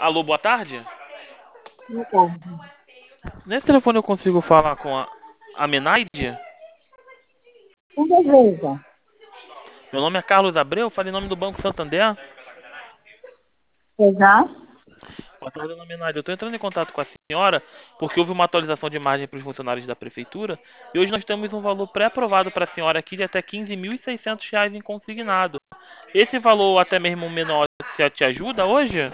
Alô, boa tarde? Boa tarde. Nesse telefone eu consigo falar com a Menaide? Com beleza. Meu nome é Carlos Abreu, falei em nome do Banco Santander. Pois não? Boa tarde, dona Menaide. Eu estou entrando em contato com a senhora porque houve uma atualização de margem para os funcionários da prefeitura e hoje nós temos um valor pré-aprovado para a senhora aqui de até R$ 15.600 em consignado. Esse valor, até mesmo menor, te ajuda hoje?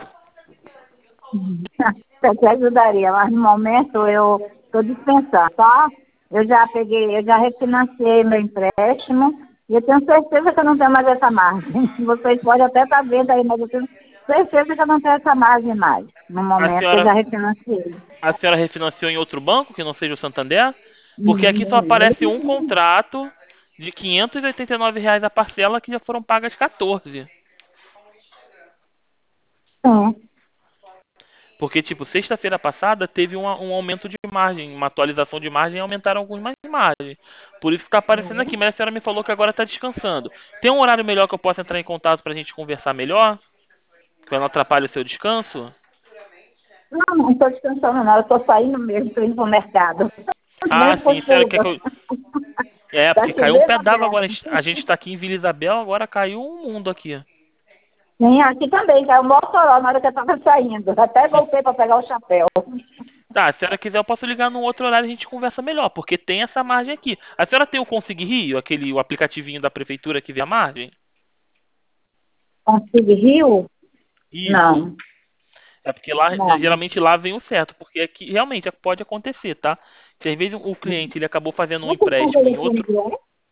Eu te ajudaria, mas no momento eu estou dispensando, tá? Eu já refinanciei meu empréstimo e eu tenho certeza que eu não tenho mais essa margem. Vocês podem até estar vendo aí, mas eu tenho certeza que eu não tenho essa margem mais. No A momento que eu senhora, já refinanciei. a senhora refinanciou em outro banco que não seja o Santander? Porque aqui só aparece um Uhum. contrato de R$ 589 a parcela que já foram pagas 14. Sim. Porque, tipo, sexta-feira passada teve um aumento de margem, uma atualização de margem e aumentaram algumas margens. Por isso que tá aparecendo aqui, mas a senhora me falou que agora tá descansando. Tem um horário melhor que eu possa entrar em contato pra gente conversar melhor? Que não atrapalhe o seu descanso? Não, não estou descansando não, eu estou saindo mesmo, estou indo para o mercado. Ah, Nem por sim, a senhora quer que chuva. eu... É, Está porque caiu um chovendo pé d'água agora. aberto. A gente tá aqui em Vila Isabel, agora caiu um mundo aqui. Sim, aqui também, caiu o Mossoró na hora que eu estava saindo. Até voltei para pegar o chapéu. Tá, se a senhora quiser, eu posso ligar num outro horário e a gente conversa melhor, porque tem essa margem aqui. A senhora tem o Consegui Rio, o aplicativinho da prefeitura que vê a margem? Consigo Rio? Isso. Não, É porque lá, não. geralmente lá vem o certo, porque aqui realmente pode acontecer, tá? Se às vezes o cliente ele acabou fazendo um Você tem um empréstimo em telefone outro. de lá?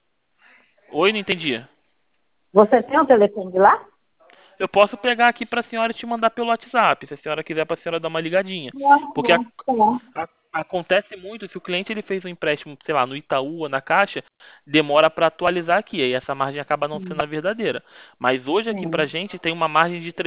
Oi, não entendi. Você tem um telefone de lá? Eu posso pegar aqui pra senhora e te mandar pelo WhatsApp, se a senhora quiser pra senhora dar uma ligadinha. Porque Não, não. acontece muito, se o cliente ele fez um empréstimo, sei lá, no Itaú ou na Caixa, demora para atualizar aqui, aí essa margem acaba não sendo a verdadeira. Mas hoje aqui pra Sim, gente tem uma margem de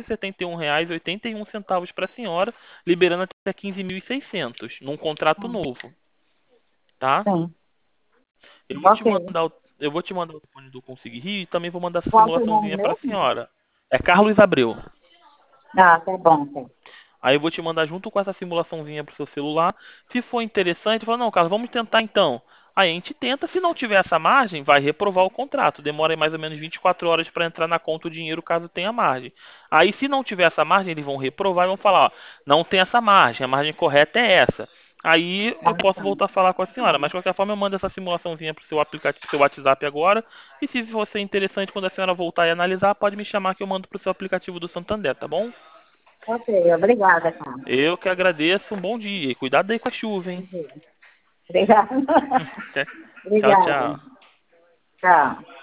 R$ 371,81 para a senhora, liberando até 15.600 num contrato novo, tá? sim. Eu vou te Ok. mandar o telefone do Consegui Rir e também vou mandar essa Qual é o seu nome simulaçãozinha para a mesmo? senhora. É Carlos Abreu. Ah, tá bom, tá. Aí eu vou te mandar junto com essa simulaçãozinha pro seu celular. Se for interessante, fala, não, Carlos, vamos tentar então. Aí a gente tenta, se não tiver essa margem, vai reprovar o contrato. Demora aí mais ou menos 24 horas para entrar na conta o dinheiro caso tenha margem. Aí se não tiver essa margem, eles vão reprovar e vão falar, ó, não tem essa margem, a margem correta é essa. Aí eu Ah, posso tá. voltar a falar com a senhora, mas de qualquer forma eu mando essa simulaçãozinha pro seu aplicativo, pro seu WhatsApp agora. E se for ser interessante quando a senhora voltar e analisar, pode me chamar que eu mando pro seu aplicativo do Santander, tá bom? Ok, obrigada, cara. Eu que agradeço, um bom dia. E cuidado aí com a chuva, hein? Obrigada. Tchau, Obrigada. tchau. Tchau.